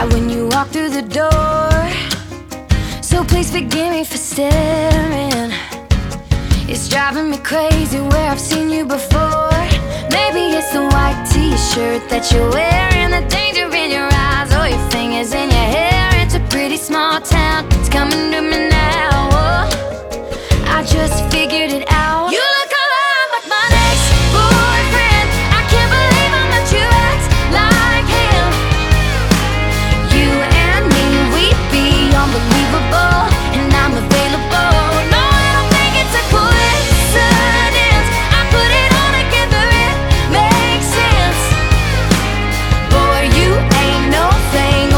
right when you walk through the door. So please forgive me for staring. It's driving me crazy where I've seen you before. Maybe it's the white t-shirt that you're wearing, the danger in your eyes, or your face